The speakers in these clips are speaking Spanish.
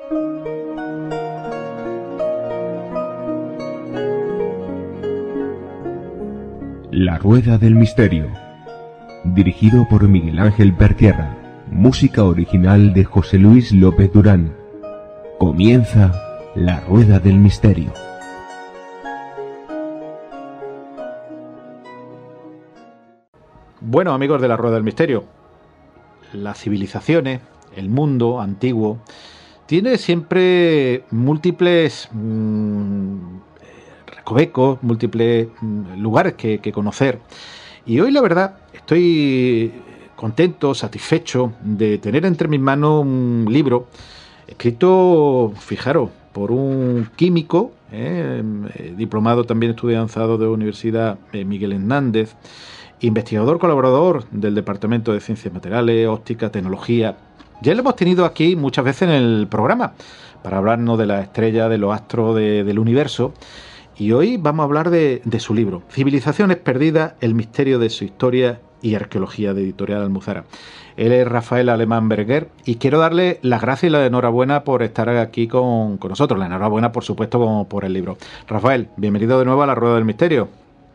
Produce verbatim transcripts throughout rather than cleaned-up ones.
La Rueda del Misterio, dirigido por Miguel Ángel Pertierra, música original de José Luis López Durán. Comienza La Rueda del Misterio. Bueno, amigos de La Rueda del Misterio, las civilizaciones, el mundo antiguo, tiene siempre múltiples mmm, recovecos, múltiples mmm, lugares que, que conocer. Y hoy, la verdad, estoy contento, satisfecho de tener entre mis manos un libro escrito, fijaros, por un químico, eh, diplomado también estudiante avanzado de la Universidad eh, Miguel Hernández, investigador colaborador del Departamento de Ciencias Materiales, Óptica, Tecnología. Ya lo hemos tenido aquí muchas veces en el programa para hablarnos de las estrellas, de los astros de, del universo. Y hoy vamos a hablar de, de su libro, Civilizaciones Perdidas, el misterio de su historia y arqueología, de Editorial Almuzara. Él es Rafael Alemán Berenguer y quiero darle las gracias y la enhorabuena por estar aquí con, con nosotros. La enhorabuena, por supuesto, por el libro. Rafael, bienvenido de nuevo a La Rueda del Misterio.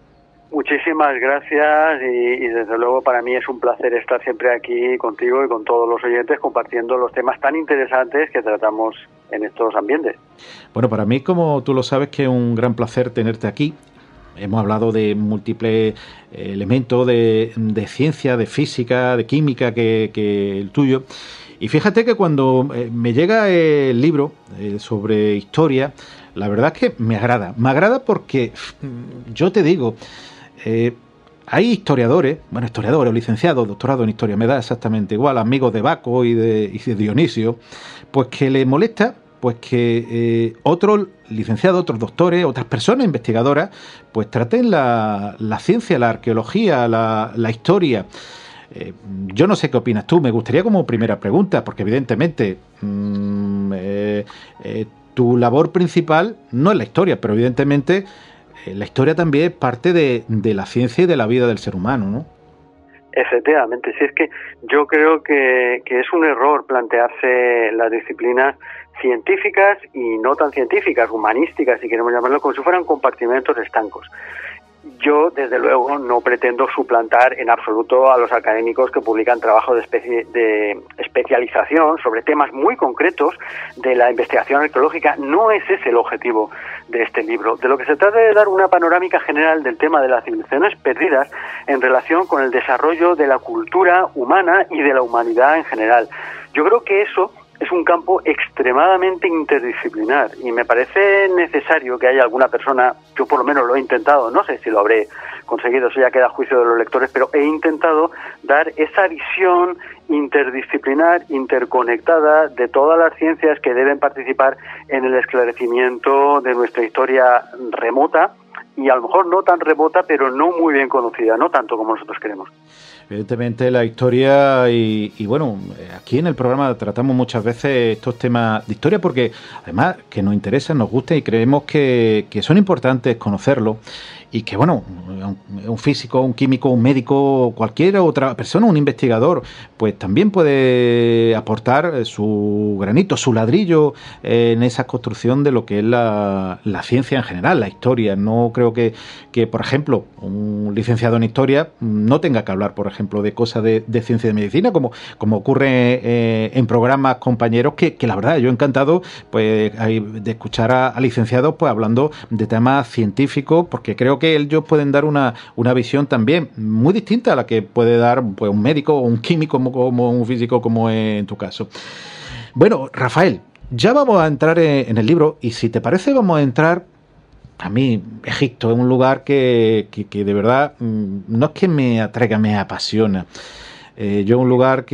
Muchísimas gracias y, y desde luego para mí es un placer estar siempre aquí contigo y con todos los oyentes compartiendo los temas tan interesantes que tratamos en estos ambientes. Bueno, para mí, como tú lo sabes, que es un gran placer tenerte aquí. Hemos hablado de múltiples elementos de, de ciencia, de física, de química que, que el tuyo. Y fíjate que cuando me llega el libro eh, sobre historia, la verdad es que me agrada. Me agrada porque, yo te digo, eh, hay historiadores, bueno, historiadores o licenciados, doctorados en historia, me da exactamente igual, amigos de Baco y de, y de Dionisio, pues que les molesta pues que eh, otros licenciados, otros doctores, otras personas investigadoras, pues traten la, la ciencia, la arqueología, la, la historia. Eh, yo no sé qué opinas tú, me gustaría como primera pregunta, porque evidentemente mmm, eh, eh, tu labor principal no es la historia, pero evidentemente eh, la historia también es parte de, de la ciencia y de la vida del ser humano, ¿no? Efectivamente, sí, es que yo creo que, que es un error plantearse las disciplinas científicas y no tan científicas, humanísticas, si queremos llamarlo, como si fueran compartimentos estancos. Yo, desde luego, no pretendo suplantar en absoluto a los académicos que publican trabajos de, especie, de especialización sobre temas muy concretos de la investigación arqueológica. No es ese el objetivo de este libro. De lo que se trata es de dar una panorámica general del tema de las civilizaciones perdidas en relación con el desarrollo de la cultura humana y de la humanidad en general. Yo creo que eso es un campo extremadamente interdisciplinar y me parece necesario que haya alguna persona, yo por lo menos lo he intentado, no sé si lo habré conseguido, eso ya queda a juicio de los lectores, pero he intentado dar esa visión interdisciplinar, interconectada de todas las ciencias que deben participar en el esclarecimiento de nuestra historia remota y a lo mejor no tan remota, pero no muy bien conocida, no tanto como nosotros queremos. Evidentemente la historia y, y bueno, aquí en el programa tratamos muchas veces estos temas de historia porque además que nos interesan, nos gustan y creemos que, que son importantes conocerlos y que bueno, un físico, un químico, un médico, cualquier otra persona, un investigador, pues también puede aportar su granito, su ladrillo en esa construcción de lo que es la, la ciencia en general, la historia. No creo que, que, por ejemplo, un licenciado en historia no tenga que hablar, por ejemplo, de cosas de, de ciencia y de medicina, como, como ocurre eh, en programas compañeros que, que la verdad yo he encantado pues de escuchar a, a licenciados pues hablando de temas científicos, porque creo que ellos pueden dar una, una visión también muy distinta a la que puede dar pues un médico o un químico como, como un físico como en tu caso. Bueno, Rafael, ya vamos a entrar en, en el libro y si te parece vamos a entrar. A mí Egipto es un lugar que, que, que de verdad no es que me atraiga, me apasiona. Eh, yo es un lugar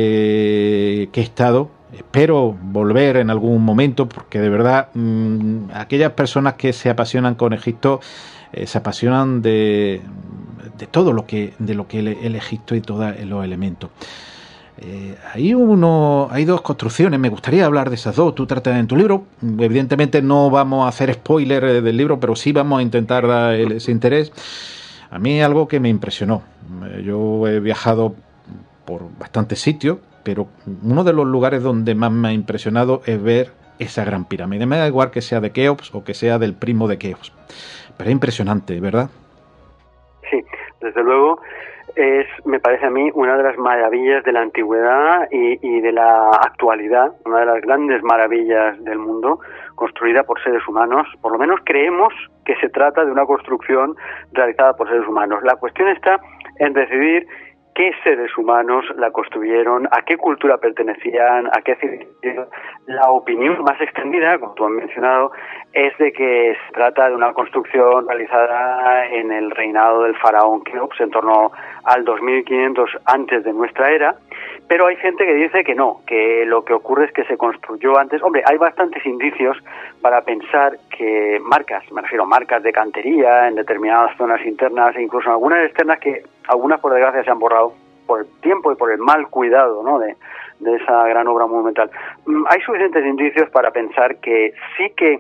que, que he estado, espero volver en algún momento porque de verdad mmm, aquellas personas que se apasionan con Egipto eh, se apasionan de, de todo lo que de lo que el, el Egipto y todos los elementos. Eh, hay uno, hay dos construcciones, me gustaría hablar de esas dos, tú tratas en tu libro, evidentemente no vamos a hacer spoiler del libro, pero sí vamos a intentar dar el, ese interés. A mí algo que me impresionó, yo he viajado por bastantes sitios, pero uno de los lugares donde más me ha impresionado es ver esa gran pirámide. Me da igual que sea de Keops o que sea del primo de Keops. Pero es impresionante, ¿verdad? Sí, desde luego. Es, me parece a mí, una de las maravillas de la antigüedad y, y de la actualidad, una de las grandes maravillas del mundo, construida por seres humanos. Por lo menos creemos que se trata de una construcción realizada por seres humanos. La cuestión está en decidir qué seres humanos la construyeron, a qué cultura pertenecían, a qué civilización. La opinión más extendida, como tú has mencionado, es de que se trata de una construcción realizada en el reinado del faraón Keops en torno al dos mil quinientos antes de nuestra era, pero hay gente que dice que no, que lo que ocurre es que se construyó antes. Hombre, hay bastantes indicios para pensar que marcas, me refiero a marcas de cantería en determinadas zonas internas e incluso en algunas externas que algunas por desgracia se han borrado por el tiempo y por el mal cuidado, ¿no?, de, de esa gran obra monumental. Hay suficientes indicios para pensar que sí que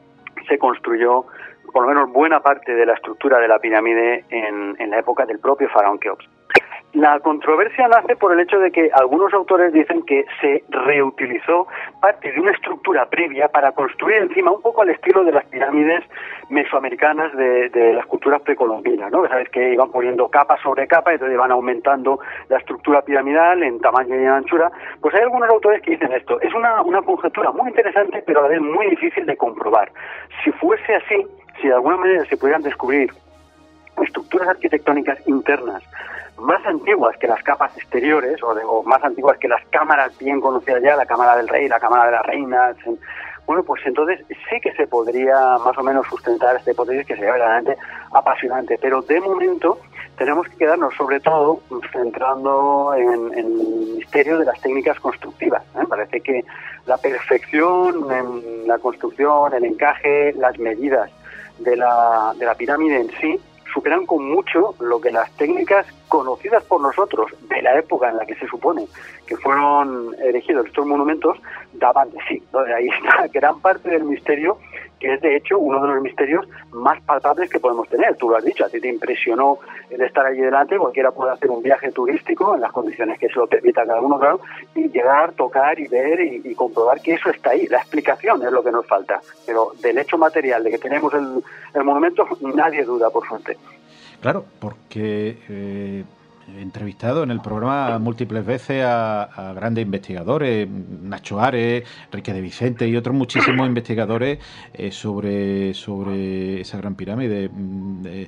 se construyó por lo menos buena parte de la estructura de la pirámide en, en la época del propio faraón Keops. La controversia nace por el hecho de que algunos autores dicen que se reutilizó parte de una estructura previa para construir encima, un poco al estilo de las pirámides mesoamericanas de, de las culturas precolombinas, ¿no? Sabes que iban poniendo capa sobre capa y entonces iban aumentando la estructura piramidal en tamaño y en anchura. Pues hay algunos autores que dicen esto. Es una, una conjetura muy interesante, pero a la vez muy difícil de comprobar. Si fuese así, si de alguna manera se pudieran descubrir estructuras arquitectónicas internas más antiguas que las capas exteriores, o, de, o más antiguas que las cámaras bien conocidas ya, la cámara del rey, la cámara de las reinas, bueno, pues entonces sí que se podría más o menos sustentar esta hipótesis, que sería verdaderamente apasionante. Pero de momento tenemos que quedarnos sobre todo centrando en, en el misterio de las técnicas constructivas, ¿eh? Parece que la perfección en la construcción, el encaje, las medidas de la, de la pirámide en sí superan con mucho lo que las técnicas conocidas por nosotros de la época en la que se supone que fueron erigidos estos monumentos daban de sí, ¿no? De ahí está gran parte del misterio, que es de hecho uno de los misterios más palpables que podemos tener. Tú lo has dicho, a ti te impresionó el estar allí delante. Cualquiera puede hacer un viaje turístico en las condiciones que se lo permita cada uno, claro, y llegar, tocar y ver y, y comprobar que eso está ahí. La explicación es lo que nos falta, pero del hecho material de que tenemos el, el monumento nadie duda, por suerte. Claro, porque eh, he entrevistado en el programa múltiples veces a, a grandes investigadores, Nacho Ares, Enrique de Vicente y otros muchísimos investigadores eh, sobre, sobre esa gran pirámide. Eh,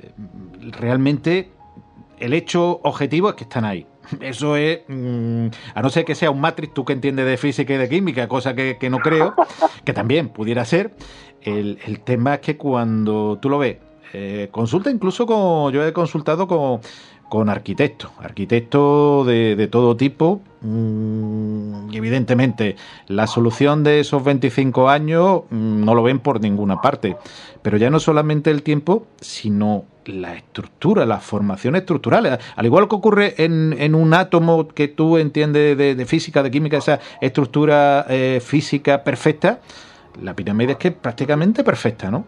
realmente el hecho objetivo es que están ahí. Eso es, mmm, a no ser que sea un Matrix, tú que entiendes de física y de química, cosa que, que no creo, que también pudiera ser. El, el tema es que cuando tú lo ves, Eh, consulta incluso con, yo he consultado con, con arquitectos, arquitectos de, de todo tipo, mmm, y evidentemente la solución de esos veinticinco años mmm, no lo ven por ninguna parte, pero ya no solamente el tiempo, sino la estructura, las formaciones estructurales, al igual que ocurre en, en un átomo que tú entiendes de, de física, de química, esa estructura eh, física perfecta, la pirámide es que es prácticamente perfecta, ¿no?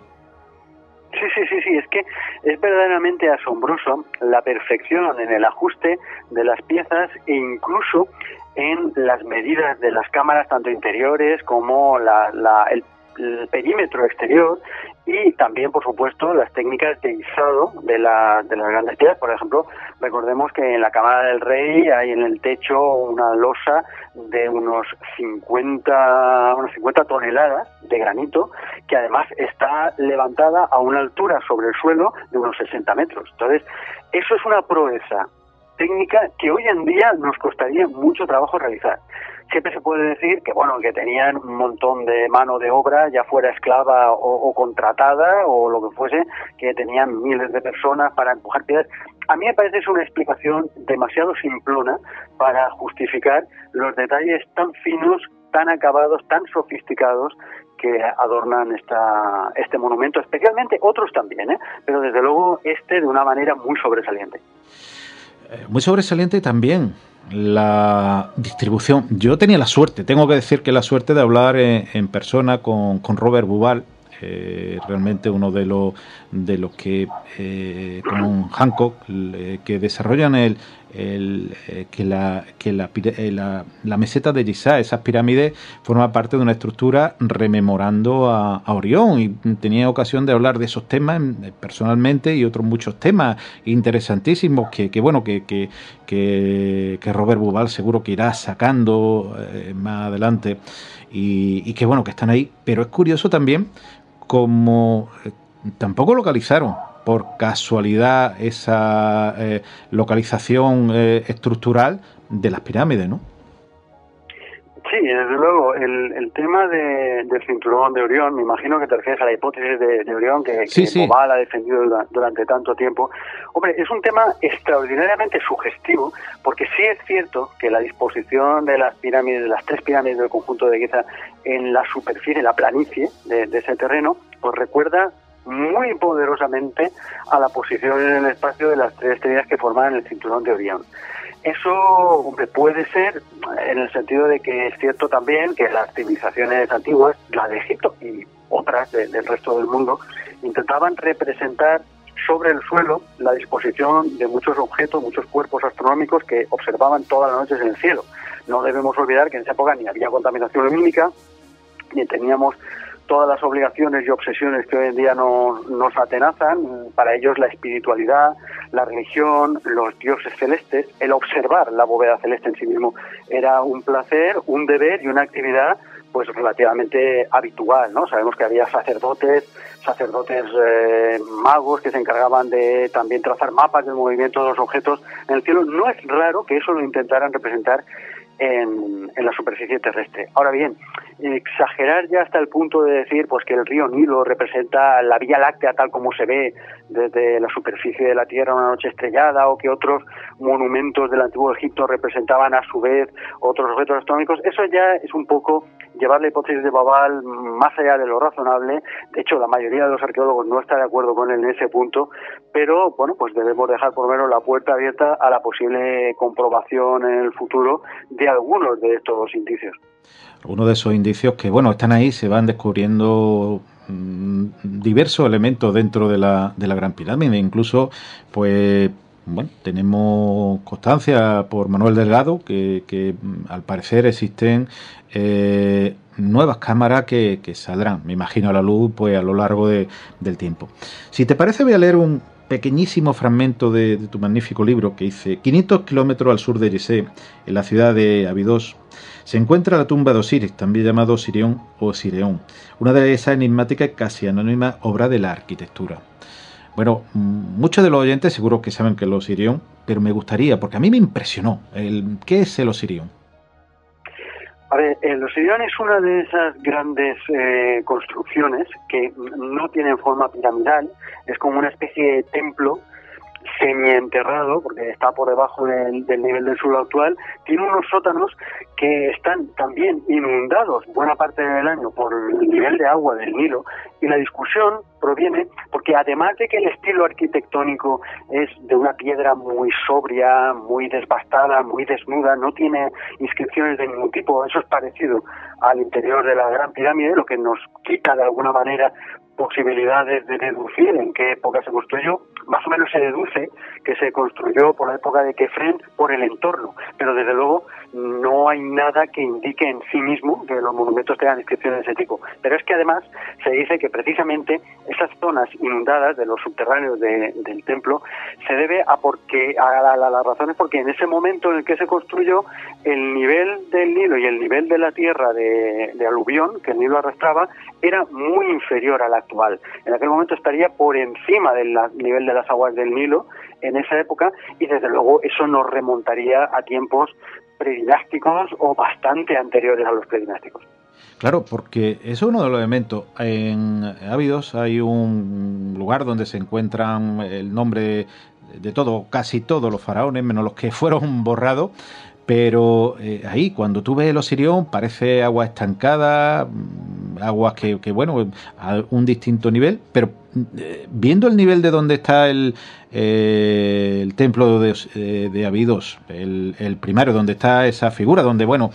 Sí, sí, sí, sí, es que es verdaderamente asombroso la perfección en el ajuste de las piezas e incluso en las medidas de las cámaras, tanto interiores como la, la, el, el perímetro exterior, y también, por supuesto, las técnicas de izado de, la, de las grandes piedras. Por ejemplo, recordemos que en la Cámara del Rey hay en el techo una losa de unos cincuenta, unas cincuenta toneladas de granito, que además está levantada a una altura sobre el suelo de unos sesenta metros. Entonces, eso es una proeza técnica que hoy en día nos costaría mucho trabajo realizar. Siempre se puede decir que, bueno, que tenían un montón de mano de obra, ya fuera esclava o, o contratada o lo que fuese, que tenían miles de personas para empujar piedras. A mí me parece es una explicación demasiado simplona para justificar los detalles tan finos, tan acabados, tan sofisticados que adornan esta, este monumento, especialmente otros también, ¿eh? Pero desde luego este de una manera muy sobresaliente. Muy sobresaliente también la distribución. Yo tenía la suerte, tengo que decir que la suerte de hablar en, en persona con, con Robert Bubal, eh, realmente uno de los de los que eh, con Hancock eh, que desarrollan el, el, eh, que, la, que la, eh, la, la meseta de Giza, esas pirámides, forma parte de una estructura rememorando a, a Orión, y tenía ocasión de hablar de esos temas personalmente y otros muchos temas interesantísimos que, que bueno, que, que, que, que Robert Bauval seguro que irá sacando eh, más adelante, y, y que bueno, que están ahí. Pero es curioso también como eh, tampoco localizaron por casualidad esa eh, localización eh, estructural de las pirámides, ¿no? Sí, desde luego, el, el tema de, del cinturón de Orión, me imagino que te refieres a la hipótesis de, de Orión que, sí, que sí. Bauval ha defendido durante, durante tanto tiempo. Hombre, es un tema extraordinariamente sugestivo, porque sí es cierto que la disposición de las pirámides, de las tres pirámides del conjunto de Giza en la superficie, en la planicie de, de ese terreno, pues recuerda muy poderosamente a la posición en el espacio de las tres estrellas que forman el cinturón de Orión. Eso, hombre, puede ser en el sentido de que es cierto también que las civilizaciones antiguas, la de Egipto y otras de, del resto del mundo, intentaban representar sobre el suelo la disposición de muchos objetos, muchos cuerpos astronómicos que observaban todas las noches en el cielo. No debemos olvidar que en esa época ni había contaminación lumínica, ni teníamos todas las obligaciones y obsesiones que hoy en día nos, nos atenazan. Para ellos la espiritualidad, la religión, los dioses celestes, el observar la bóveda celeste en sí mismo era un placer, un deber y una actividad pues relativamente habitual, ¿no? Sabemos que había sacerdotes, sacerdotes eh, magos que se encargaban de también trazar mapas del movimiento de los objetos en el cielo. No es raro que eso lo intentaran representar En, en la superficie terrestre. Ahora bien, exagerar ya hasta el punto de decir pues que el río Nilo representa la Vía Láctea tal como se ve desde la superficie de la Tierra una noche estrellada, o que otros monumentos del antiguo Egipto representaban a su vez otros objetos astronómicos, eso ya es un poco llevar la hipótesis de Bauval más allá de lo razonable. De hecho, la mayoría de los arqueólogos no está de acuerdo con él en ese punto, pero bueno, pues debemos dejar por lo menos la puerta abierta a la posible comprobación en el futuro de algunos de estos indicios. Algunos de esos indicios que, bueno, están ahí, se van descubriendo mmm, diversos elementos dentro de la, de la Gran Pirámide. Incluso, pues, bueno, tenemos constancia por Manuel Delgado que, que al parecer existen eh, nuevas cámaras que, que saldrán, me imagino, a la luz pues a lo largo de, del tiempo. Si te parece, voy a leer un pequeñísimo fragmento de, de tu magnífico libro que dice: quinientos kilómetros al sur de Gizeh, en la ciudad de Abidos, se encuentra la tumba de Osiris, también llamado Osirión o Sireón, una de esas enigmáticas y casi anónimas obras de la arquitectura. Bueno, muchos de los oyentes seguro que saben que es el Osirión, pero me gustaría, porque a mí me impresionó, el, ¿qué es el Osirión? A ver, el Osirión es una de esas grandes eh, construcciones que no tienen forma piramidal, es como una especie de templo semienterrado, porque está por debajo del, del nivel del suelo actual. Tiene unos sótanos que están también inundados buena parte del año por el nivel de agua del Nilo, y la discusión proviene porque, además de que el estilo arquitectónico es de una piedra muy sobria, muy desbastada, muy desnuda, no tiene inscripciones de ningún tipo, eso es parecido al interior de la Gran Pirámide, lo que nos quita de alguna manera posibilidades de deducir en qué época se construyó. Más o menos se deduce que se construyó por la época de Kefren por el entorno, pero desde luego no hay nada que indique en sí mismo que los monumentos tengan inscripciones de ese tipo. Pero es que además se dice que precisamente esas zonas inundadas de los subterráneos de, del templo se debe a porque a la, la, la razón es porque en ese momento en el que se construyó, el nivel del Nilo y el nivel de la tierra de, de aluvión que el Nilo arrastraba era muy inferior al actual. En aquel momento estaría por encima del la, nivel de las aguas del Nilo en esa época, y desde luego eso nos remontaría a tiempos predinásticos o bastante anteriores a los predinásticos. Claro, porque eso es uno de los elementos. En Abidos hay un lugar donde se encuentran el nombre de todo, casi todos los faraones, menos los que fueron borrados. Pero eh, ahí, cuando tú ves el Osirión, parece agua estancada, aguas que, que, bueno, a un distinto nivel, pero eh, viendo el nivel de donde está el, eh, el templo de, eh, de Abidos, el, el primario, donde está esa figura, donde, bueno,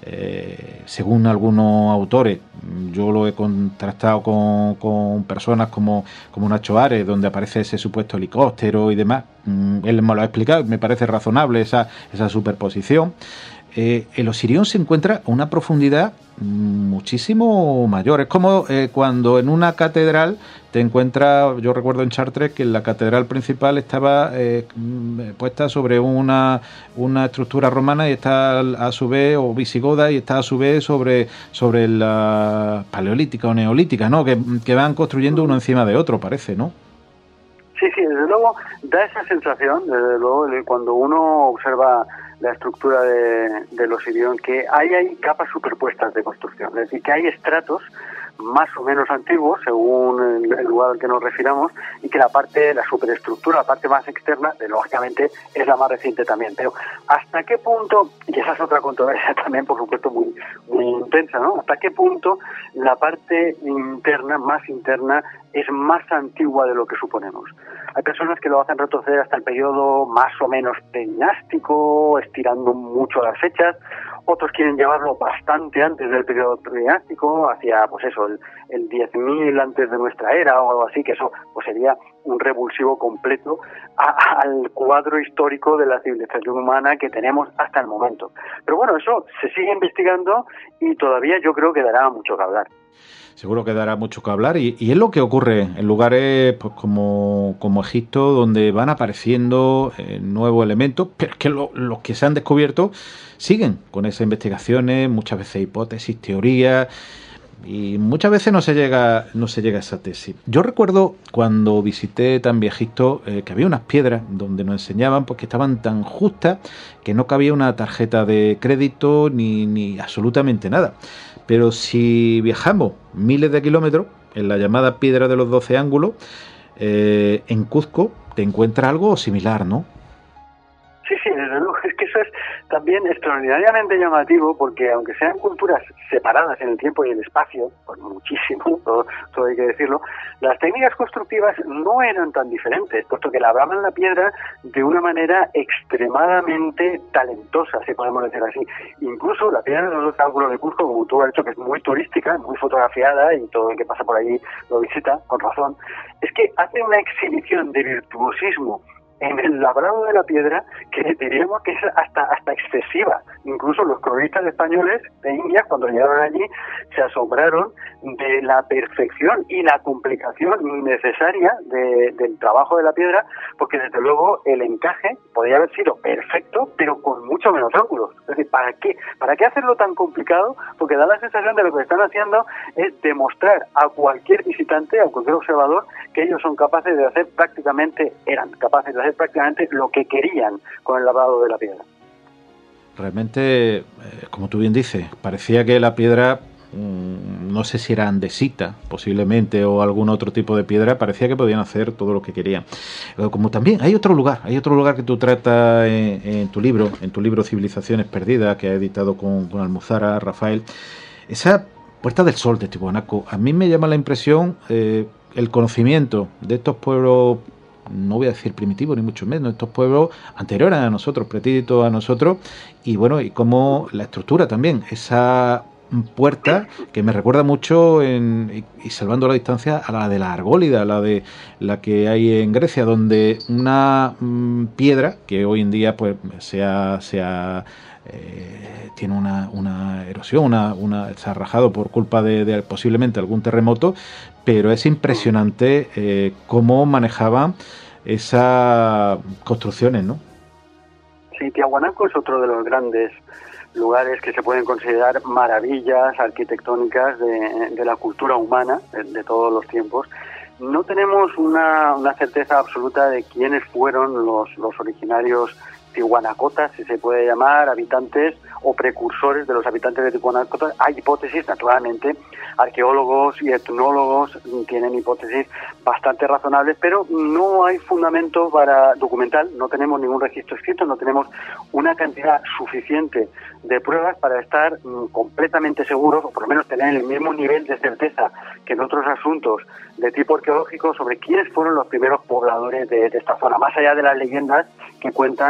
Eh, según algunos autores, yo lo he contrastado con, con personas como, como Nacho Ares, donde aparece ese supuesto helicóptero y demás. Mm, él me lo ha explicado, me parece razonable esa, esa superposición. Eh, el Osirión se encuentra a una profundidad muchísimo mayor. Es como eh, cuando en una catedral te encuentras, yo recuerdo en Chartres que la catedral principal estaba eh, puesta sobre una, una estructura romana y está a su vez, o visigoda, y está a su vez sobre, sobre la paleolítica o neolítica, ¿no? Que, que van construyendo uno encima de otro, parece, ¿no? Sí, sí, desde luego da esa sensación, desde luego, cuando uno observa la estructura de, de los Osirión, que ahí hay capas superpuestas de construcción, es decir, que hay estratos más o menos antiguos, según el, el lugar al que nos refiramos, y que la parte, la superestructura, la parte más externa, de, lógicamente, es la más reciente también. Pero ¿hasta qué punto, y esa es otra controversia también, por supuesto, muy, muy intensa, ¿no? ¿Hasta qué punto la parte interna, más interna, es más antigua de lo que suponemos? Hay personas que lo hacen retroceder hasta el periodo más o menos predinástico, estirando mucho las fechas. Otros quieren llevarlo bastante antes del periodo predinástico, hacia, pues eso, el, el diez mil antes de nuestra era o algo así, que eso pues sería un revulsivo completo a, al cuadro histórico de la civilización humana que tenemos hasta el momento. Pero bueno, eso se sigue investigando y todavía yo creo que dará mucho que hablar. Seguro que dará mucho que hablar y, y es lo que ocurre en lugares pues como, como Egipto, donde van apareciendo eh, nuevos elementos, pero es que lo, los que se han descubierto siguen con esas investigaciones, muchas veces hipótesis, teorías, y muchas veces no se llega no se llega a esa tesis. Yo recuerdo cuando visité también Egipto eh, que había unas piedras donde nos enseñaban pues que estaban tan justas que no cabía una tarjeta de crédito ni, ni absolutamente nada. Pero si viajamos miles de kilómetros en la llamada piedra de los doce ángulos, eh, en Cuzco te encuentras algo similar, ¿no? Sí, sí, desde luego. Es que eso es también extraordinariamente llamativo, porque aunque sean culturas separadas en el tiempo y el espacio, por muchísimo, todo, todo hay que decirlo, las técnicas constructivas no eran tan diferentes, puesto que labraban la piedra de una manera extremadamente talentosa, si podemos decir así. Incluso la piedra de los ángulos de Cuzco, como tú has dicho, que es muy turística, muy fotografiada, y todo el que pasa por allí lo visita, con razón, es que hace una exhibición de virtuosismo en el labrado de la piedra que diríamos que es hasta hasta excesiva. Incluso los cronistas españoles de Indias, cuando llegaron allí, se asombraron de la perfección y la complicación necesaria de, del trabajo de la piedra, porque desde luego el encaje podría haber sido perfecto, pero con mucho menos ángulos. Es decir, ¿para qué? ¿Para qué hacerlo tan complicado? Porque da la sensación de lo que están haciendo es demostrar a cualquier visitante, a cualquier observador, que ellos son capaces de hacer prácticamente, eran capaces de hacer prácticamente lo que querían con el labrado de la piedra. Realmente, eh, como tú bien dices, parecía que la piedra, mmm, no sé si era andesita posiblemente o algún otro tipo de piedra, parecía que podían hacer todo lo que querían. Eh, como también hay otro lugar, hay otro lugar que tú tratas en, en tu libro, en tu libro Civilizaciones Perdidas, que ha editado con, con Almuzara, Rafael, esa Puerta del Sol de Tiwanaku. A mí me llama la impresión eh, el conocimiento de estos pueblos, no voy a decir primitivos ni mucho menos, estos pueblos anteriores a nosotros, pretíditos a nosotros, y bueno, y como la estructura también, esa puerta que me recuerda mucho en, y, y salvando la distancia a la de la Argólida, la de la que hay en Grecia, donde una mmm, piedra que hoy en día pues se ha, se ha Eh, tiene una, una erosión, una, una, se ha rajado por culpa de, de posiblemente algún terremoto, pero es impresionante eh, cómo manejaban esas construcciones, ¿no? Sí, Tiahuanaco es otro de los grandes lugares que se pueden considerar maravillas arquitectónicas de, de la cultura humana de, de todos los tiempos. No tenemos una, una certeza absoluta de quiénes fueron los, los originarios tihuanacotas, si se puede llamar, habitantes o precursores de los habitantes de Tihuanacotas. Hay hipótesis, naturalmente, arqueólogos y etnólogos tienen hipótesis bastante razonables, pero no hay fundamento para documental, no tenemos ningún registro escrito, no tenemos una cantidad suficiente de pruebas para estar mm, completamente seguros, o por lo menos tener el mismo nivel de certeza que en otros asuntos de tipo arqueológico sobre quiénes fueron los primeros pobladores de, de esta zona, más allá de las leyendas que cuentan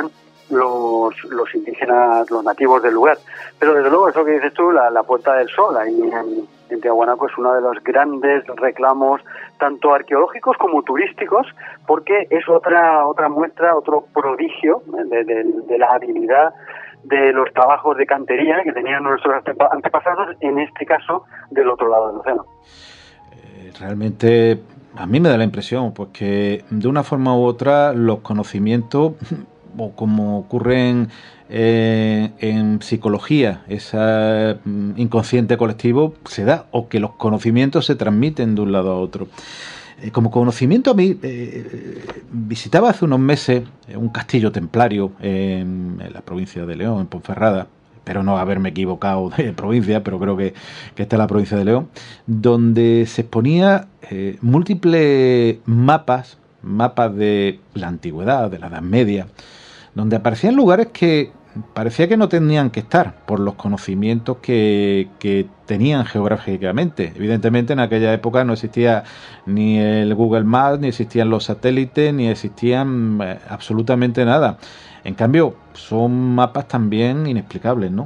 los, los indígenas, los nativos del lugar. Pero desde luego, eso que dices tú, la, la Puerta del Sol, ahí en, en Tiahuanaco, es uno de los grandes reclamos, tanto arqueológicos como turísticos, porque es otra otra muestra, otro prodigio de, de, de la habilidad de los trabajos de cantería que tenían nuestros antepasados, en este caso, del otro lado del océano. Eh, realmente, a mí me da la impresión, pues que de una forma u otra los conocimientos, o como ocurre en, eh, en psicología, ese inconsciente colectivo se da, o que los conocimientos se transmiten de un lado a otro. Eh, como conocimiento, a mí eh, visitaba hace unos meses un castillo templario en, en la provincia de León, en Ponferrada. Espero no haberme equivocado de provincia, pero creo que, que esta es la provincia de León, donde se exponía eh, múltiples mapas, mapas de la antigüedad, de la Edad Media, donde aparecían lugares que parecía que no tenían que estar por los conocimientos que, que tenían geográficamente. Evidentemente en aquella época no existía ni el Google Maps, ni existían los satélites, ni existían eh, absolutamente nada. En cambio, son mapas también inexplicables, ¿no?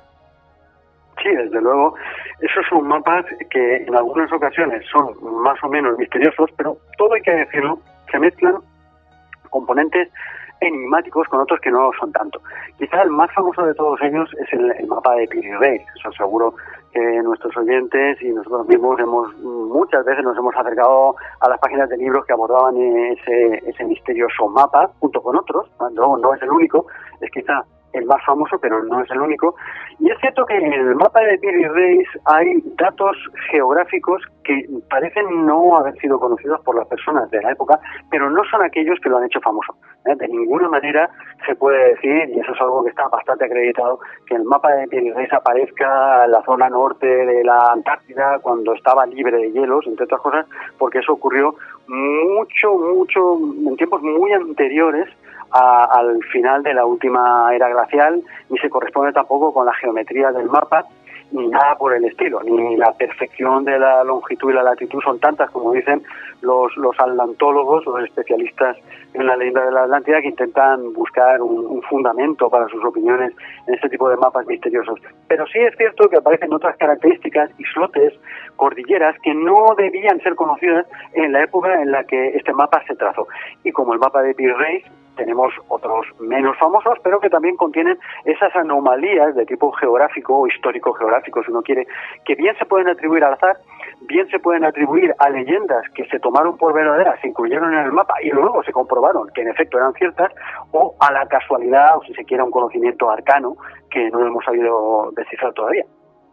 Sí, desde luego. Esos son mapas que en algunas ocasiones son más o menos misteriosos, pero todo hay que decirlo, se mezclan componentes enigmáticos con otros que no lo son tanto. Quizá el más famoso de todos ellos es el, el mapa de Piri Reis. Eso seguro que nuestros oyentes y nosotros mismos hemos muchas veces nos hemos acercado a las páginas de libros que abordaban ese, ese misterioso mapa, junto con otros. No, no es el único, es quizá el más famoso, pero no es el único. Y es cierto que en el mapa de Piri Reis hay datos geográficos que parecen no haber sido conocidos por las personas de la época, pero no son aquellos que lo han hecho famoso. ¿eh? De ninguna manera se puede decir, y eso es algo que está bastante acreditado, que el mapa de Piri Reis aparezca en la zona norte de la Antártida cuando estaba libre de hielos, entre otras cosas, porque eso ocurrió mucho, mucho, en tiempos muy anteriores A, al final de la última era glacial, ni se corresponde tampoco con la geometría del mapa, ni nada por el estilo, ni la perfección de la longitud y la latitud son tantas como dicen los, los atlantólogos, los especialistas en la leyenda de la Atlántida, que intentan buscar un, un fundamento para sus opiniones en este tipo de mapas misteriosos. Pero sí es cierto que aparecen otras características, islotes, cordilleras, que no debían ser conocidas en la época en la que este mapa se trazó. Y como el mapa de Piri Reis, tenemos otros menos famosos, pero que también contienen esas anomalías de tipo geográfico o histórico-geográfico, si uno quiere, que bien se pueden atribuir al azar, bien se pueden atribuir a leyendas que se tomaron por verdaderas, se incluyeron en el mapa y luego se comprobaron que en efecto eran ciertas, o a la casualidad, o si se quiere, un conocimiento arcano que no hemos sabido descifrar todavía.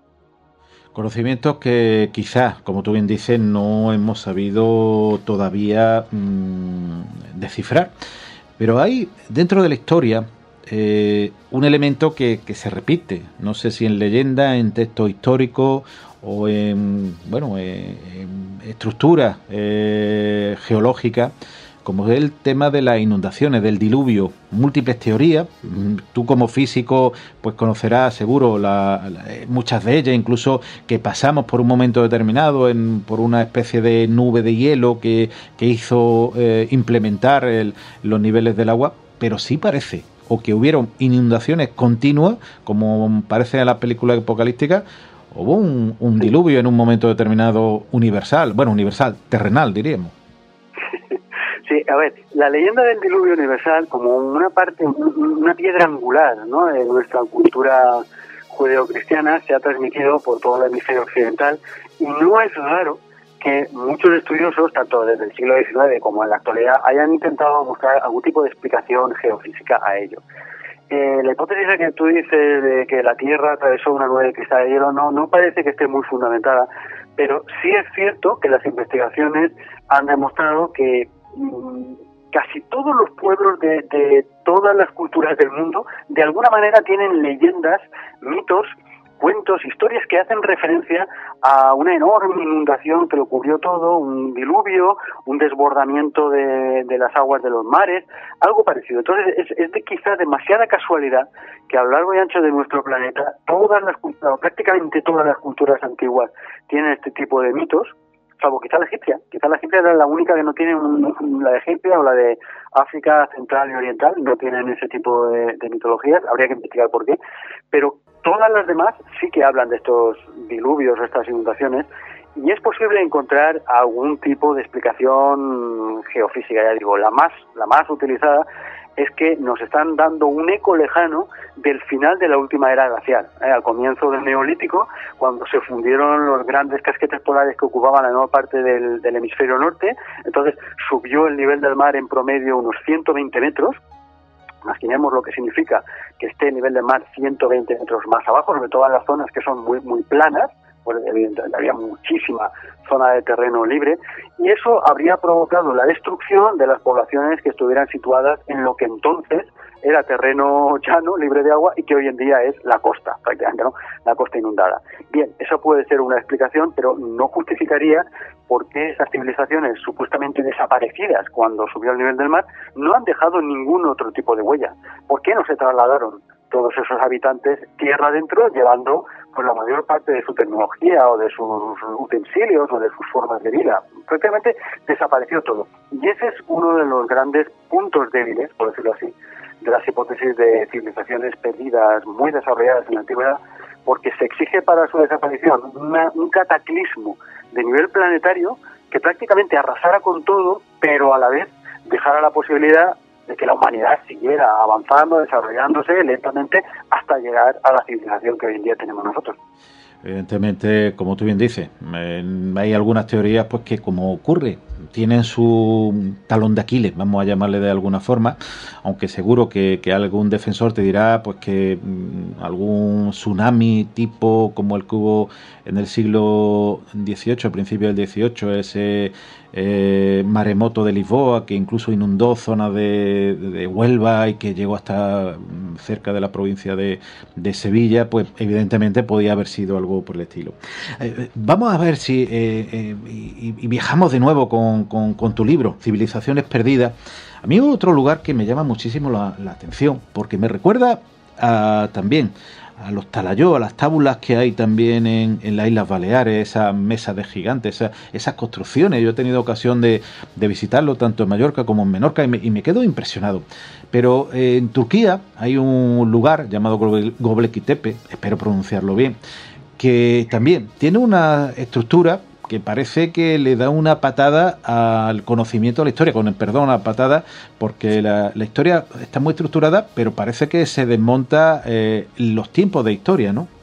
Conocimientos que quizás, como tú bien dices, no hemos sabido todavía mmm, descifrar. Pero hay dentro de la historia eh, un elemento que, que se repite, no sé si en leyenda, en texto histórico o en, bueno, en, en estructura eh, geológica, como es el tema de las inundaciones, del diluvio. Múltiples teorías, tú como físico pues conocerás seguro la, la, muchas de ellas, incluso que pasamos por un momento determinado en, por una especie de nube de hielo que, que hizo eh, implementar el, los niveles del agua, pero sí parece, o que hubieron inundaciones continuas, como parece en las películas apocalípticas, hubo un, un diluvio en un momento determinado universal, bueno, universal, terrenal diríamos. Sí, a ver, la leyenda del diluvio universal como una parte, una piedra angular, ¿no?, de nuestra cultura judeocristiana, se ha transmitido por todo el hemisferio occidental, y no es raro que muchos estudiosos, tanto desde el siglo diecinueve como en la actualidad, hayan intentado buscar algún tipo de explicación geofísica a ello. Eh, la hipótesis que tú dices de que la Tierra atravesó una nube de cristal de hielo no, no parece que esté muy fundamentada, pero sí es cierto que las investigaciones han demostrado que casi todos los pueblos de, de todas las culturas del mundo de alguna manera tienen leyendas, mitos, cuentos, historias que hacen referencia a una enorme inundación que lo cubrió todo, un diluvio, un desbordamiento de, de las aguas de los mares, algo parecido. Entonces es, es de quizá demasiada casualidad que a lo largo y ancho de nuestro planeta todas las culturas, prácticamente todas las culturas antiguas tienen este tipo de mitos. salvo quizá la egipcia. Quizá la egipcia era la única que no tiene, un, la egipcia o la de África Central y Oriental, no tienen ese tipo de, de mitologías, habría que investigar por qué, pero todas las demás sí que hablan de estos diluvios, estas inundaciones, y es posible encontrar algún tipo de explicación geofísica. Ya digo, la más, la más utilizada es que nos están dando un eco lejano del final de la última era glacial, ¿eh? Al comienzo del Neolítico, cuando se fundieron los grandes casquetes polares que ocupaban la nueva parte del, del hemisferio norte. Entonces subió el nivel del mar en promedio unos ciento veinte metros. Imaginemos lo que significa que esté el nivel del mar ciento veinte metros más abajo, sobre todo en las zonas que son muy, muy planas, pues evidentemente había muchísima zona de terreno libre, y eso habría provocado la destrucción de las poblaciones que estuvieran situadas en lo que entonces era terreno llano, libre de agua, y que hoy en día es la costa, prácticamente, ¿no? La costa inundada. Bien, eso puede ser una explicación, pero no justificaría por qué esas civilizaciones supuestamente desaparecidas cuando subió el nivel del mar no han dejado ningún otro tipo de huella. ¿Por qué no se trasladaron todos esos habitantes tierra adentro, llevando pues la mayor parte de su tecnología o de sus utensilios o de sus formas de vida? Prácticamente desapareció todo. Y ese es uno de los grandes puntos débiles, por decirlo así, de las hipótesis de civilizaciones perdidas muy desarrolladas en la antigüedad, porque se exige para su desaparición una, un cataclismo de nivel planetario que prácticamente arrasara con todo, pero a la vez dejara la posibilidad de que la humanidad siguiera avanzando, desarrollándose lentamente hasta llegar a la civilización que hoy en día tenemos nosotros. Evidentemente, como tú bien dices, eh, hay algunas teorías pues que, como ocurre, tienen su talón de Aquiles, vamos a llamarle de alguna forma, aunque seguro que, que algún defensor te dirá pues que mmm, algún tsunami tipo como el que hubo en el siglo dieciocho, a principios del dieciocho, ese eh, maremoto de Lisboa, que incluso inundó zonas de, de, de Huelva y que llegó hasta cerca de la provincia de, de Sevilla, pues evidentemente podía haber sido algo por el estilo. Eh, vamos a ver si eh, eh, y, y viajamos de nuevo con, con, con tu libro, Civilizaciones Perdidas. A mí otro lugar que me llama muchísimo la, la atención, porque me recuerda a, también a los talayó, a las tábulas que hay también en, en las Islas Baleares, esas mesas de gigantes, esas, esas construcciones. Yo he tenido ocasión de, de visitarlo tanto en Mallorca como en Menorca y me, y me quedo impresionado. Pero eh, en Turquía hay un lugar llamado Göbekli Tepe, espero pronunciarlo bien, que también tiene una estructura que parece que le da una patada al conocimiento de la historia, con el perdón a la patada, porque la, la historia está muy estructurada, pero parece que se desmonta eh, los tiempos de historia, ¿no?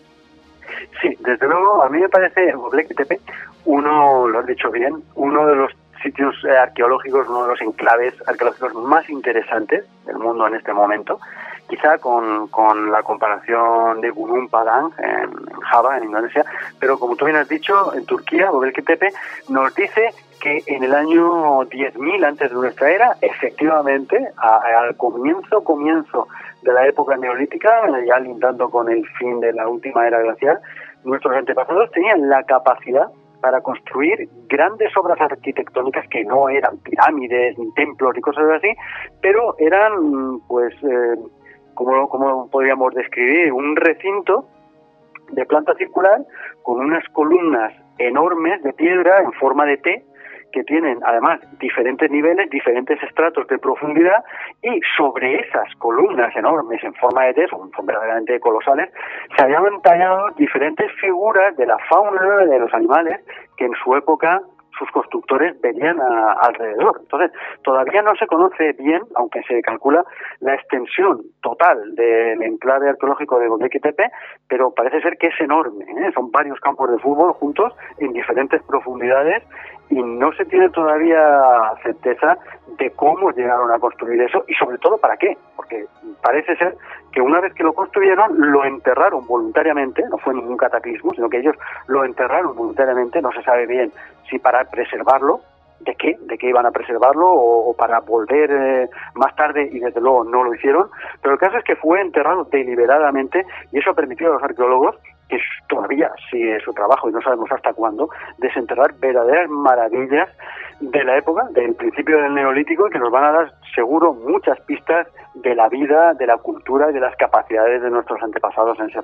Sí, desde luego, a mí me parece Göbekli Tepe, uno, lo has dicho bien, uno de los sitios eh, arqueológicos, uno de los enclaves arqueológicos más interesantes del mundo en este momento, quizá con, con la comparación de Gunung Padang en, en Java, en Indonesia, pero como tú bien has dicho, en Turquía, Göbekli Tepe nos dice que en el año diez mil antes de nuestra era, efectivamente, a, al comienzo, comienzo de la época neolítica, ya lindando con el fin de la última era glacial, nuestros antepasados tenían la capacidad para construir grandes obras arquitectónicas que no eran pirámides, ni templos, ni cosas así, pero eran, pues, eh, como, como podríamos describir, un recinto de planta circular con unas columnas enormes de piedra en forma de T, que tienen además diferentes niveles, diferentes estratos de profundidad, y sobre esas columnas enormes en forma de T, son, son verdaderamente colosales, se habían tallado diferentes figuras de la fauna, de los animales, que en su época sus constructores venían a, alrededor. Entonces, todavía no se conoce bien, aunque se calcula la extensión total del enclave arqueológico de Göbekli Tepe, pero parece ser que es enorme, ¿eh? Son varios campos de fútbol juntos en diferentes profundidades y no se tiene todavía certeza de cómo llegaron a construir eso y sobre todo para qué, porque parece ser que una vez que lo construyeron lo enterraron voluntariamente, no fue ningún cataclismo, sino que ellos lo enterraron voluntariamente, no se sabe bien si para preservarlo, de qué, de qué iban a preservarlo o, o para volver eh, más tarde, y desde luego no lo hicieron, pero el caso es que fue enterrado deliberadamente y eso ha permitido a los arqueólogos, que todavía sigue su trabajo y no sabemos hasta cuándo, desenterrar verdaderas maravillas de la época, del principio del Neolítico, que nos van a dar seguro muchas pistas de la vida, de la cultura y de las capacidades de nuestros antepasados en esa época.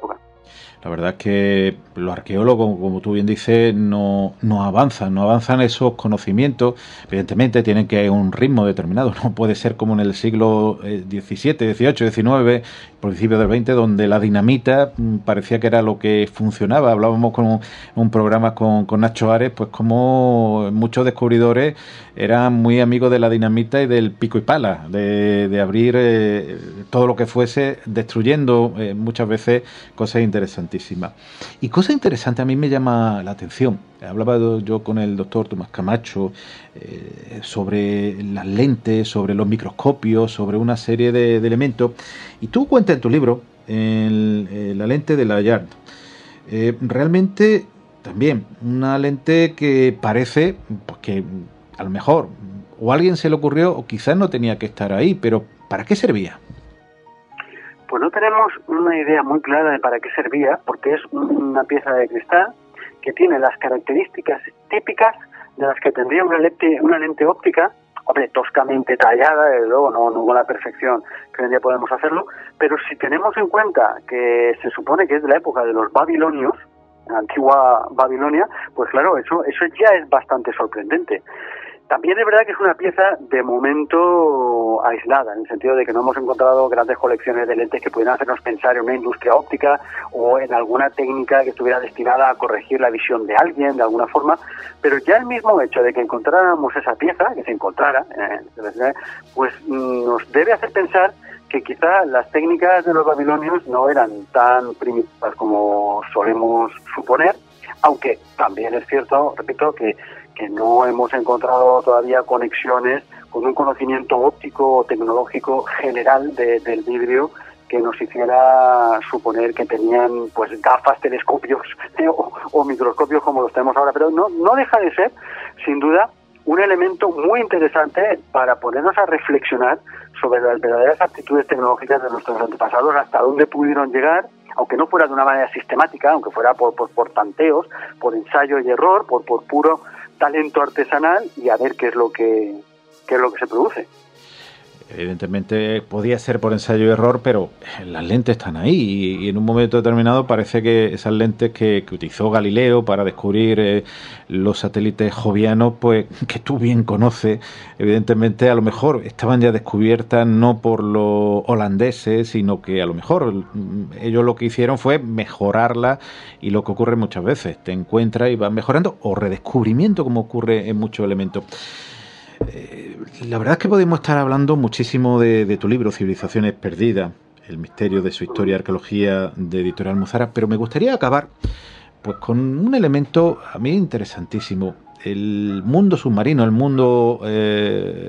La verdad es que los arqueólogos, como tú bien dices, no, no avanzan, no avanzan esos conocimientos. Evidentemente tienen que ir a un ritmo determinado. No puede ser como en el siglo diecisiete, dieciocho, diecinueve, principios del veinte, donde la dinamita parecía que era lo que funcionaba. Hablábamos con un, un programa con, con Nacho Ares, pues como muchos descubridores eran muy amigos de la dinamita y del pico y pala, de, de abrir eh, todo lo que fuese, destruyendo eh, muchas veces cosas interesantes. Y cosa interesante, a mí me llama la atención. Hablaba yo con el doctor Tomás Camacho eh, sobre las lentes, sobre los microscopios, sobre una serie de, de elementos. Y tú cuentas en tu libro, en, en la lente de Layard, eh, realmente también una lente que parece pues, que a lo mejor o a alguien se le ocurrió o quizás no tenía que estar ahí, pero ¿para qué servía? Pues no tenemos una idea muy clara de para qué servía, porque es una pieza de cristal que tiene las características típicas de las que tendría una lente, una lente óptica, hombre, toscamente tallada, desde luego, no, no con la perfección que hoy en día podemos hacerlo, pero si tenemos en cuenta que se supone que es de la época de los babilonios, la antigua Babilonia, pues claro, eso, eso ya es bastante sorprendente. También es verdad que es una pieza de momento aislada, en el sentido de que no hemos encontrado grandes colecciones de lentes que pudieran hacernos pensar en una industria óptica o en alguna técnica que estuviera destinada a corregir la visión de alguien de alguna forma, pero ya el mismo hecho de que encontráramos esa pieza, que se encontrara, eh, pues nos debe hacer pensar que quizá las técnicas de los babilonios no eran tan primitivas como solemos suponer, aunque también es cierto, repito, que que no hemos encontrado todavía conexiones con un conocimiento óptico o tecnológico general de, del vidrio que nos hiciera suponer que tenían pues gafas, telescopios eh, o, o microscopios como los tenemos ahora, pero no, no deja de ser, sin duda, un elemento muy interesante para ponernos a reflexionar sobre las verdaderas aptitudes tecnológicas de nuestros antepasados, hasta dónde pudieron llegar, aunque no fuera de una manera sistemática, aunque fuera por, por, por tanteos, por ensayo y error, por, por puro talento artesanal, y a ver qué es lo que qué es lo que se produce. Evidentemente podía ser por ensayo y error, pero las lentes están ahí y en un momento determinado parece que esas lentes que, que utilizó Galileo para descubrir eh, los satélites jovianos, pues que tú bien conoces, evidentemente a lo mejor estaban ya descubiertas no por los holandeses, sino que a lo mejor ellos lo que hicieron fue mejorarlas, y lo que ocurre muchas veces, te encuentras y vas mejorando, o redescubrimiento, como ocurre en muchos elementos. Eh, la verdad es que podemos estar hablando muchísimo de, de tu libro, Civilizaciones Perdidas, el misterio de su historia y arqueología, de Editorial Almuzara, pero me gustaría acabar pues con un elemento a mí interesantísimo. El mundo submarino, el mundo eh,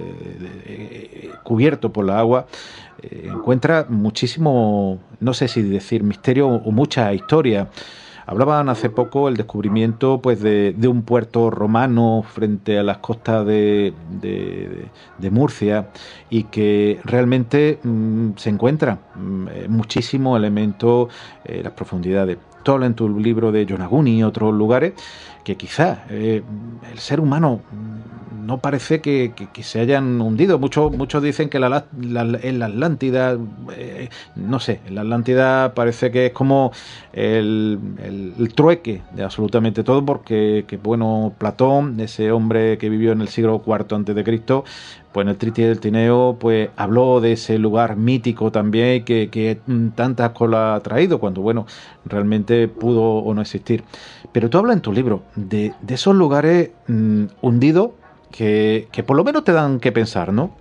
eh, cubierto por la agua, eh, encuentra muchísimo, no sé si decir misterio o mucha historia. Hablaban hace poco el descubrimiento pues de, de un puerto romano frente a las costas de, de, de Murcia, y que realmente mmm, se encuentra mmm, muchísimos elementos en eh, las profundidades. Tú hablas en tu libro de Yonaguni y otros lugares que quizás eh, el ser humano no parece que, que, que se hayan hundido. Muchos muchos dicen que la, la, en la Atlántida, eh, no sé, en la Atlántida parece que es como el, el, el trueque de absolutamente todo, porque que, bueno, Platón, ese hombre que vivió en el siglo cuarto antes de Cristo, pues en el Trítico del Tineo, pues habló de ese lugar mítico también que, que tantas colas ha traído, cuando bueno, realmente pudo o no existir. Pero tú hablas en tu libro de, de esos lugares mmm, hundidos que, que por lo menos te dan que pensar, ¿no?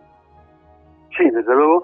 Sí, desde luego.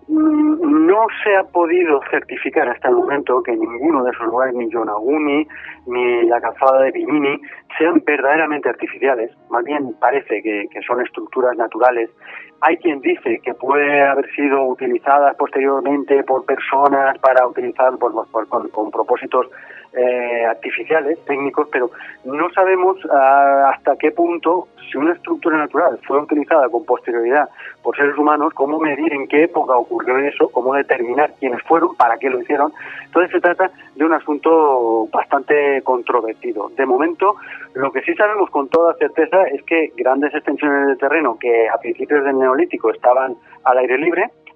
No se ha podido certificar hasta el momento que ninguno de esos lugares, ni Yonaguni, ni la calzada de Bimini, sean verdaderamente artificiales. Más bien parece que, que son estructuras naturales. Hay quien dice que puede haber sido utilizadas posteriormente por personas para utilizar por, por, con, con propósitos eh, artificiales, técnicos, pero no sabemos uh, hasta qué punto, si una estructura natural fue utilizada con posterioridad por seres humanos, cómo medir en qué época ocurrió eso, cómo determinar quiénes fueron, para qué lo hicieron. Entonces se trata de un asunto bastante controvertido. De momento, lo que sí sabemos con toda certeza es que grandes extensiones de terreno que a principios del Neolítico estaban al aire libre,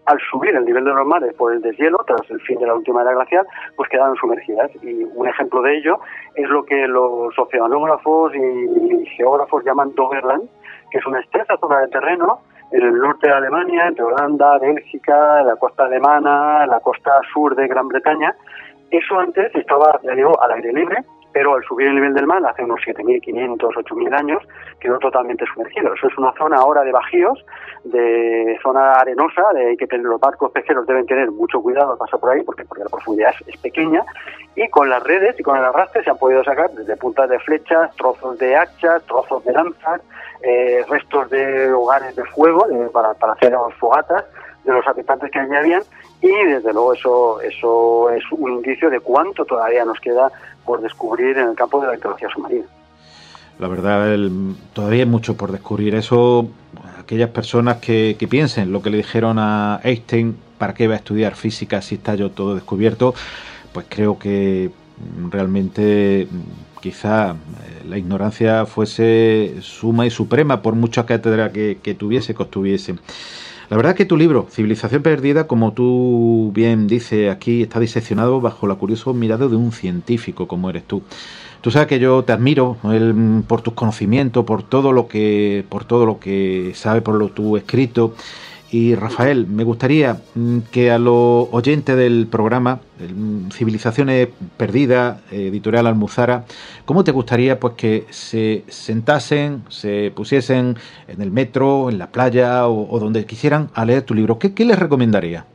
al subir el nivel de los mares por el deshielo, tras el fin de la última era glacial, pues quedaron sumergidas. Y un ejemplo de ello es lo que los oceanógrafos y geógrafos llaman Doggerland, que es una extensa zona de terreno en el norte de Alemania, entre Holanda, Bélgica, la costa alemana, la costa sur de Gran Bretaña. Eso antes estaba, ya digo, al aire libre, pero al subir el nivel del mar, hace unos siete mil quinientos, ocho mil años, quedó totalmente sumergido. Eso es una zona ahora de bajíos, de zona arenosa, de hay que tener, los barcos pesqueros deben tener mucho cuidado al pasar por ahí, porque, porque la profundidad es, es pequeña, y con las redes y con el arrastre se han podido sacar desde puntas de flechas, trozos de hachas, trozos de lanzas, eh, restos de hogares de fuego eh, para, para hacer fogatas de los habitantes que allí habían, y desde luego eso eso es un indicio de cuánto todavía nos queda por descubrir en el campo de la arqueología submarina. La verdad, el, todavía hay mucho por descubrir. Eso, aquellas personas que, que piensen lo que le dijeron a Einstein, ¿para qué va a estudiar física si está yo todo descubierto? Pues creo que realmente quizá la ignorancia fuese suma y suprema por mucha cátedra que, que tuviese, que obtuviese. La verdad que tu libro, Civilización Perdida, como tú bien dices aquí, está diseccionado bajo la curiosa mirada de un científico como eres tú. Tú sabes que yo te admiro el, por tus conocimientos, por todo lo que, por todo lo que sabes, por lo tu escrito. Y Rafael, me gustaría que a los oyentes del programa Civilizaciones Perdidas, editorial Almuzara, ¿cómo te gustaría pues que se sentasen, se pusiesen en el metro, en la playa o, o donde quisieran a leer tu libro? ¿Qué, qué les recomendaría?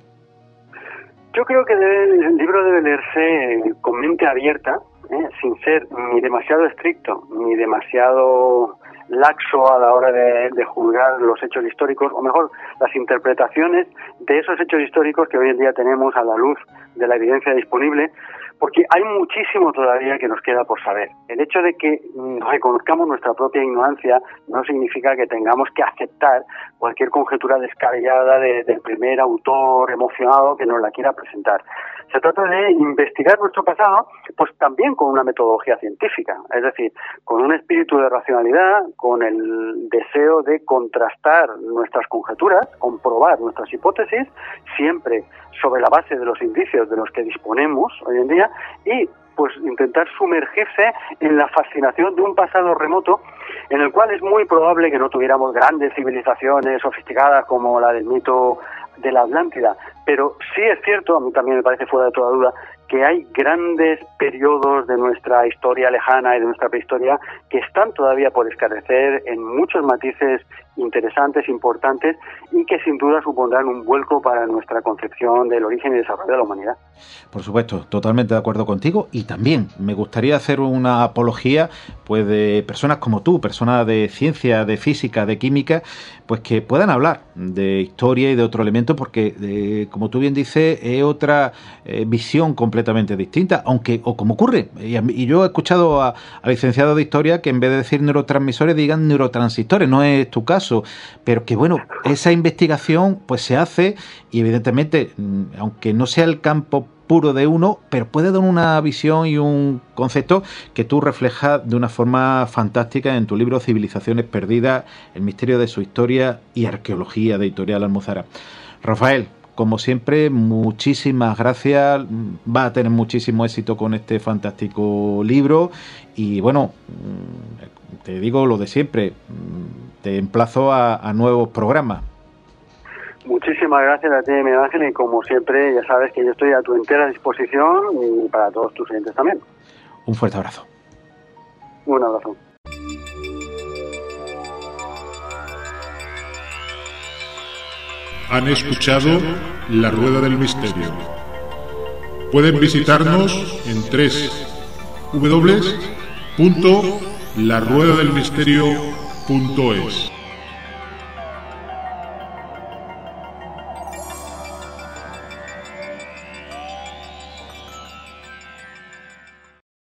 Yo creo que debe, el libro debe leerse con mente abierta, ¿eh? sin ser ni demasiado estricto ni demasiado laxo a la hora de, de juzgar los hechos históricos, o mejor, las interpretaciones de esos hechos históricos que hoy en día tenemos a la luz de la evidencia disponible, porque hay muchísimo todavía que nos queda por saber. El hecho de que reconozcamos nuestra propia ignorancia no significa que tengamos que aceptar cualquier conjetura descabellada de, del primer autor emocionado que nos la quiera presentar. Se trata de investigar nuestro pasado, pues también con una metodología científica, es decir, con un espíritu de racionalidad, con el deseo de contrastar nuestras conjeturas, comprobar nuestras hipótesis, siempre sobre la base de los indicios de los que disponemos hoy en día, y pues intentar sumergirse en la fascinación de un pasado remoto en el cual es muy probable que no tuviéramos grandes civilizaciones sofisticadas como la del mito de la Atlántida, pero sí es cierto, a mí también me parece fuera de toda duda, que hay grandes periodos de nuestra historia lejana y de nuestra prehistoria que están todavía por esclarecer en muchos matices interesantes, importantes, y que sin duda supondrán un vuelco para nuestra concepción del origen y desarrollo de la humanidad. Por supuesto, totalmente de acuerdo contigo, y también me gustaría hacer una apología pues de personas como tú, personas de ciencia, de física, de química, pues que puedan hablar de historia y de otro elemento, porque eh, como tú bien dices, es otra eh, visión completamente distinta, aunque, o como ocurre, y, y yo he escuchado a, a licenciados de historia que en vez de decir neurotransmisores digan neurotransistores, no es tu caso, pero que bueno, esa investigación pues se hace y evidentemente, aunque no sea el campo puro de uno, pero puede dar una visión y un concepto que tú reflejas de una forma fantástica en tu libro Civilizaciones Perdidas, el misterio de su historia y arqueología, de editorial Almuzara. Rafael, como siempre, muchísimas gracias, va a tener muchísimo éxito con este fantástico libro y bueno, te digo lo de siempre, te emplazo a, a nuevos programas. Muchísimas gracias a ti, Miguel Ángel, y como siempre, ya sabes que yo estoy a tu entera disposición y para todos tus clientes también. Un fuerte abrazo. Un abrazo. Han escuchado La Rueda del Misterio. Pueden visitarnos en doble u doble u doble u punto la rueda del misterio punto es.